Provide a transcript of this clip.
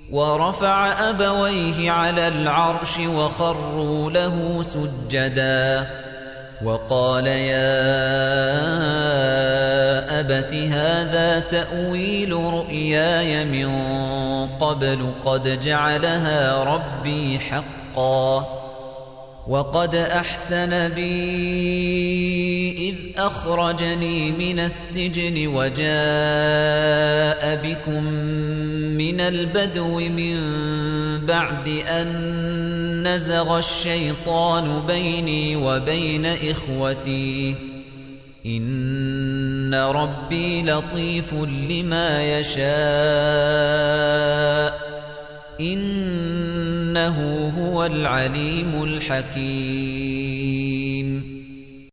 ورفع أبويه على العرش وخروا له سجدا وقال يا أبت هذا تأويل رؤياي من قبل قد جعلها ربي حقا وقد أحسن بي إذ أخرجني من السجن وجاء بكم من البدو من بعد أن نزغ الشيطان بيني وبين إخوتي إن ربي لطيف لما يشاء إنه هو العليم الحكيم